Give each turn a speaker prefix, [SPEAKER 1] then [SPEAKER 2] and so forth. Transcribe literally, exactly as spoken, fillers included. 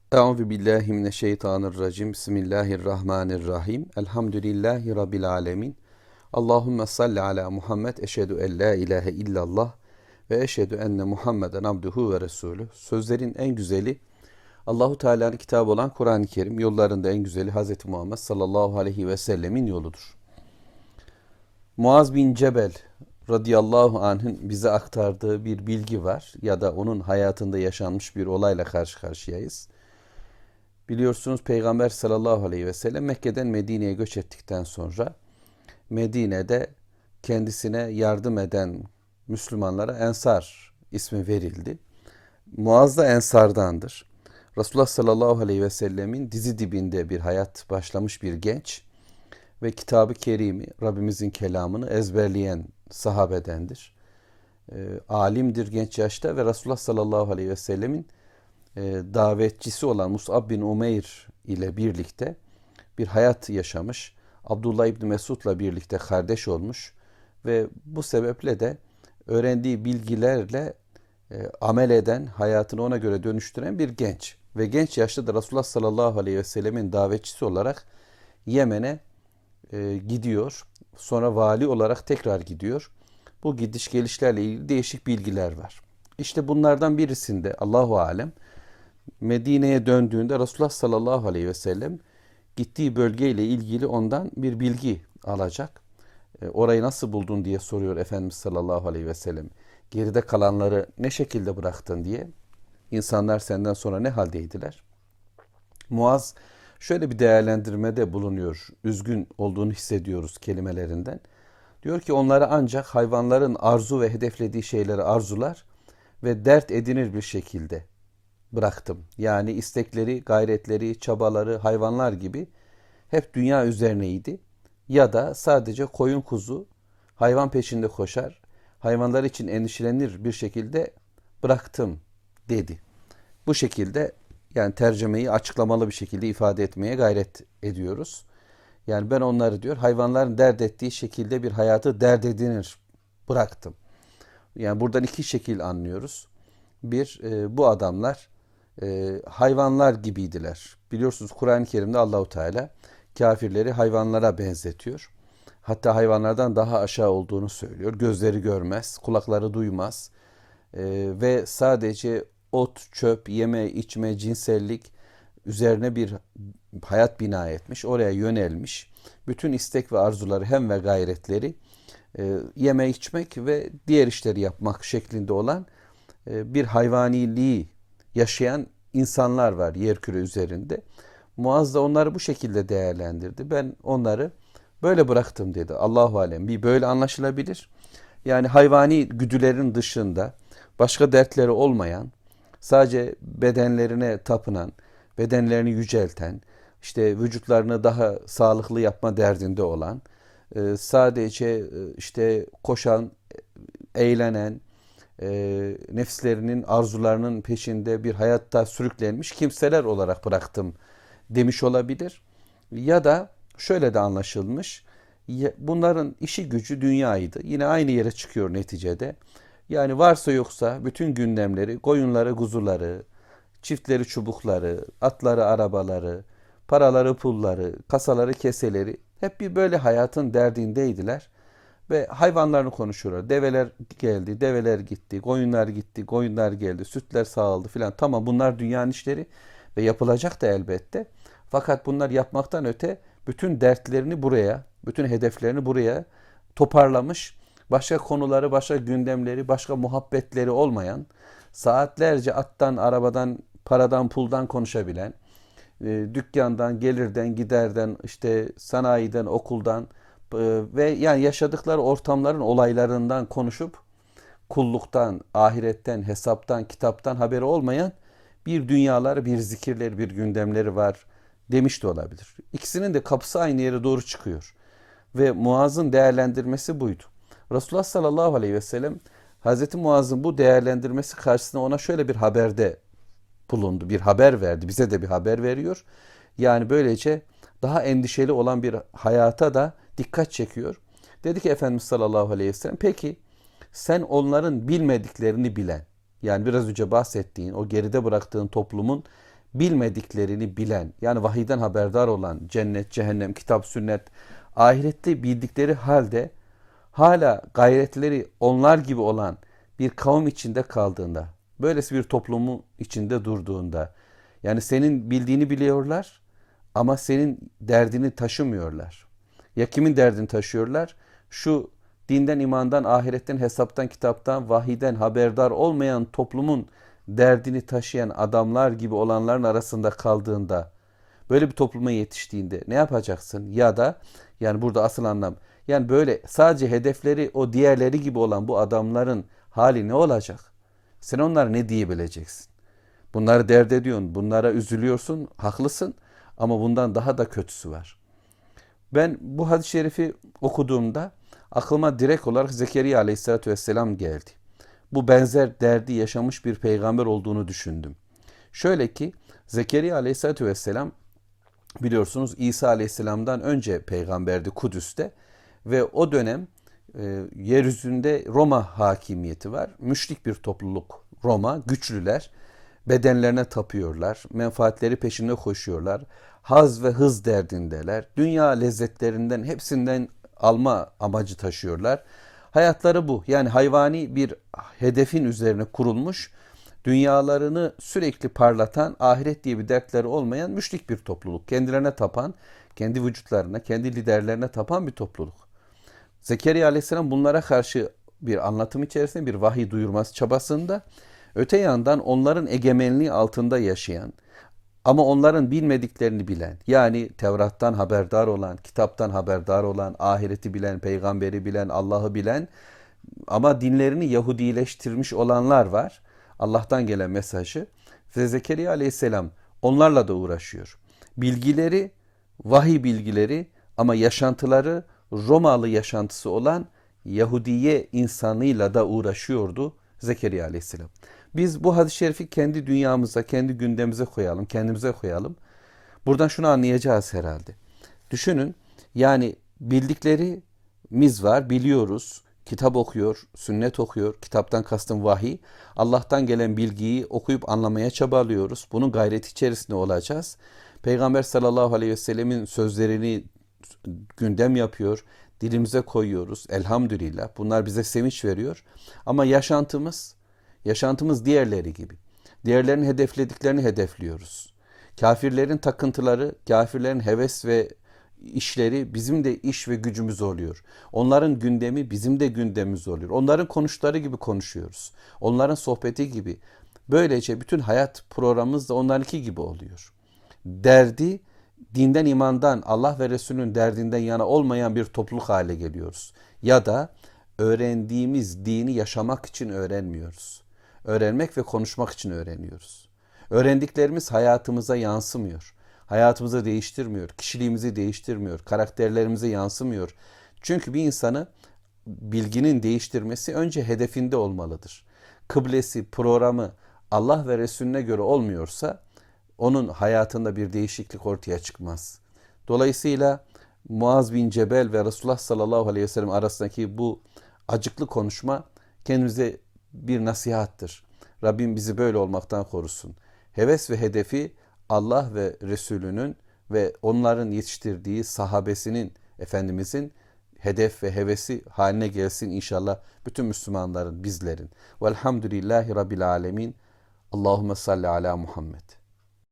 [SPEAKER 1] Euzu billahi mineşşeytanirracim. Bismillahirrahmanirrahim. Elhamdülillahi rabbil alamin. Allahumme salli ala Muhammed. Eşhedü en la ilahe illallah ve eşhedü enne Muhammeden abduhu ve resulü. Sözlerin en güzeli Allahu Teala'nın kitabı olan Kur'an-ı Kerim, yollarında en güzeli Hz. Muhammed sallallahu aleyhi ve sellemin yoludur. Muaz bin Cebel radıyallahu anh'ın bize aktardığı bir bilgi var ya da onun hayatında yaşanmış bir olayla karşı karşıyayız. Biliyorsunuz Peygamber sallallahu aleyhi ve sellem Mekke'den Medine'ye göç ettikten sonra Medine'de kendisine yardım eden Müslümanlara Ensar ismi verildi. Muaz da Ensardandır. Resulullah sallallahu aleyhi ve sellemin dizi dibinde bir hayat başlamış bir genç ve Kitab-ı Kerim'i, Rabbimizin kelamını ezberleyen sahabedendir. E, alimdir genç yaşta ve Resulullah sallallahu aleyhi ve sellemin e, davetçisi olan Mus'ab bin Umeyr ile birlikte bir hayat yaşamış. Abdullah İbni Mesud'la birlikte kardeş olmuş ve bu sebeple de öğrendiği bilgilerle e, amel eden, hayatını ona göre dönüştüren bir genç. Ve genç yaşta da Resulullah sallallahu aleyhi ve sellemin davetçisi olarak Yemen'e e, gidiyor. Sonra vali olarak tekrar gidiyor. Bu gidiş gelişlerle ilgili değişik bilgiler var. İşte bunlardan birisinde Allahu alem Medine'ye döndüğünde Resulullah sallallahu aleyhi ve sellem gittiği bölgeyle ilgili ondan bir bilgi alacak. E, orayı nasıl buldun diye soruyor Efendimiz sallallahu aleyhi ve sellem. Geride kalanları ne şekilde bıraktın diye. İnsanlar senden sonra ne haldeydiler? Muaz şöyle bir değerlendirmede bulunuyor. Üzgün olduğunu hissediyoruz kelimelerinden. Diyor ki onları ancak hayvanların arzu ve hedeflediği şeyleri arzular ve dert edinir bir şekilde bıraktım. Yani istekleri, gayretleri, çabaları hayvanlar gibi hep dünya üzerineydi. Ya da sadece koyun kuzu hayvan peşinde koşar, hayvanlar için endişelenir bir şekilde bıraktım dedi. Bu şekilde yani tercümeyi açıklamalı bir şekilde ifade etmeye gayret ediyoruz. Yani ben onları diyor hayvanların dert ettiği şekilde bir hayatı dert edinir bıraktım. Yani buradan iki şekil anlıyoruz. Bir, e, bu adamlar e, hayvanlar gibiydiler. Biliyorsunuz Kur'an-ı Kerim'de Allahu Teala kafirleri hayvanlara benzetiyor. Hatta hayvanlardan daha aşağı olduğunu söylüyor. Gözleri görmez, kulakları duymaz e, ve sadece ot, çöp, yeme, içme, cinsellik üzerine bir hayat bina etmiş, oraya yönelmiş. Bütün istek ve arzuları hem ve gayretleri e, yeme, içmek ve diğer işleri yapmak şeklinde olan e, bir hayvaniliği yaşayan insanlar var yerküre üzerinde. Muaz da onları bu şekilde değerlendirdi. Ben onları böyle bıraktım dedi. Allahu alem bir böyle anlaşılabilir. Yani hayvani güdülerin dışında başka dertleri olmayan, sadece bedenlerine tapınan, bedenlerini yücelten, işte vücutlarını daha sağlıklı yapma derdinde olan, sadece işte koşan, eğlenen, nefislerinin arzularının peşinde bir hayatta sürüklenmiş kimseler olarak bıraktım demiş olabilir. Ya da şöyle de anlaşılmış, bunların işi gücü dünyaydı. Yine aynı yere çıkıyor neticede. Yani varsa yoksa bütün gündemleri, koyunları, kuzuları, çiftleri, çubukları, atları, arabaları, paraları, pulları, kasaları, keseleri hep bir böyle hayatın derdindeydiler. Ve hayvanlarını konuşuyorlar. Develer geldi, develer gitti, koyunlar gitti, koyunlar geldi, sütler sağıldı filan. Tamam bunlar dünyanın işleri ve yapılacak da elbette. Fakat bunlar yapmaktan öte bütün dertlerini buraya, bütün hedeflerini buraya toparlamış, başka konuları, başka gündemleri, başka muhabbetleri olmayan, saatlerce attan, arabadan, paradan, puldan konuşabilen, dükkandan, gelirden, giderden, işte sanayiden, okuldan ve yani yaşadıkları ortamların olaylarından konuşup kulluktan, ahiretten, hesaptan, kitaptan haberi olmayan bir dünyaları, bir zikirleri, bir gündemleri var demiş de olabilir. İkisinin de kapısı aynı yere doğru çıkıyor. Ve Muaz'ın değerlendirmesi buydu. Resulullah sallallahu aleyhi ve sellem Hazreti Muaz'ın bu değerlendirmesi karşısında ona şöyle bir haberde bulundu. Bir haber verdi. Bize de bir haber veriyor. Yani böylece daha endişeli olan bir hayata da dikkat çekiyor. Dedi ki Efendimiz sallallahu aleyhi ve sellem peki sen onların bilmediklerini bilen, yani biraz önce bahsettiğin o geride bıraktığın toplumun bilmediklerini bilen, yani vahiyden haberdar olan, cennet, cehennem, kitap, sünnet, ahirette bildikleri halde hala gayretleri onlar gibi olan bir kavim içinde kaldığında, böylesi bir toplumun içinde durduğunda, yani senin bildiğini biliyorlar ama senin derdini taşımıyorlar. Ya kimin derdini taşıyorlar? Şu dinden, imandan, ahiretten, hesaptan, kitaptan, vahiyden haberdar olmayan toplumun derdini taşıyan adamlar gibi olanların arasında kaldığında, böyle bir topluma yetiştiğinde ne yapacaksın? Ya da yani burada asıl anlam, yani böyle sadece hedefleri o diğerleri gibi olan bu adamların hali ne olacak? Sen onlara ne diyebileceksin? Bunları dert ediyorsun, bunlara üzülüyorsun, haklısın ama bundan daha da kötüsü var. Ben bu hadis-i şerifi okuduğumda aklıma direkt olarak Zekeriya Aleyhisselatü Vesselam geldi. Bu benzer derdi yaşamış bir peygamber olduğunu düşündüm. Şöyle ki Zekeriya Aleyhisselatü Vesselam biliyorsunuz İsa Aleyhisselam'dan önce peygamberdi Kudüs'te ve o dönem e, yeryüzünde Roma hakimiyeti var. Müşrik bir topluluk Roma, güçlüler, bedenlerine tapıyorlar, menfaatleri peşinde koşuyorlar, haz ve hız derdindeler, dünya lezzetlerinden hepsinden alma amacı taşıyorlar. Hayatları bu, yani hayvani bir hedefin üzerine kurulmuş, dünyalarını sürekli parlatan, ahiret diye bir dertleri olmayan müşrik bir topluluk. Kendilerine tapan, kendi vücutlarına, kendi liderlerine tapan bir topluluk. Zekeriya Aleyhisselam bunlara karşı bir anlatım içerisinde, bir vahiy duyurması çabasında, öte yandan onların egemenliği altında yaşayan ama onların bilmediklerini bilen, yani Tevrat'tan haberdar olan, kitaptan haberdar olan, ahireti bilen, peygamberi bilen, Allah'ı bilen ama dinlerini Yahudileştirmiş olanlar var. Allah'tan gelen mesajı ve Zekeriya Aleyhisselam onlarla da uğraşıyor. Bilgileri, vahiy bilgileri ama yaşantıları Romalı yaşantısı olan Yahudiye insanıyla da uğraşıyordu Zekeriya Aleyhisselam. Biz bu hadis-i şerifi kendi dünyamıza, kendi gündemimize koyalım, kendimize koyalım. Buradan şunu anlayacağız herhalde. Düşünün, yani bildiklerimiz var, biliyoruz. Kitap okuyor, sünnet okuyor, kitaptan kastım vahiy. Allah'tan gelen bilgiyi okuyup anlamaya çabalıyoruz. Bunun gayreti içerisinde olacağız. Peygamber sallallahu aleyhi ve sellemin sözlerini gündem yapıyor, dilimize koyuyoruz. Elhamdülillah. Bunlar bize sevinç veriyor. Ama yaşantımız, yaşantımız diğerleri gibi. Diğerlerinin hedeflediklerini hedefliyoruz. Kafirlerin takıntıları, kafirlerin heves ve işleri bizim de iş ve gücümüz oluyor. Onların gündemi bizim de gündemimiz oluyor. Onların konuştukları gibi konuşuyoruz. Onların sohbeti gibi. Böylece bütün hayat programımız da onlarınki gibi oluyor. Derdi dinden, imandan, Allah ve Resulünün derdinden yana olmayan bir topluluk hale geliyoruz. Ya da öğrendiğimiz dini yaşamak için öğrenmiyoruz. Öğrenmek ve konuşmak için öğreniyoruz. Öğrendiklerimiz hayatımıza yansımıyor. Hayatımızı değiştirmiyor, kişiliğimizi değiştirmiyor, karakterlerimize yansımıyor. Çünkü bir insanı bilginin değiştirmesi önce hedefinde olmalıdır. Kıblesi, programı Allah ve Resulüne göre olmuyorsa onun hayatında bir değişiklik ortaya çıkmaz. Dolayısıyla Muaz bin Cebel ve Resulullah sallallahu aleyhi ve sellem arasındaki bu acıklı konuşma kendimize bir nasihattır. Rabbim bizi böyle olmaktan korusun. Heves ve hedefi Allah ve Resulünün ve onların yetiştirdiği sahabesinin, Efendimizin hedef ve hevesi haline gelsin inşallah bütün Müslümanların, bizlerin. Velhamdülillahi Rabbil alemin. Allahümme salli ala Muhammed.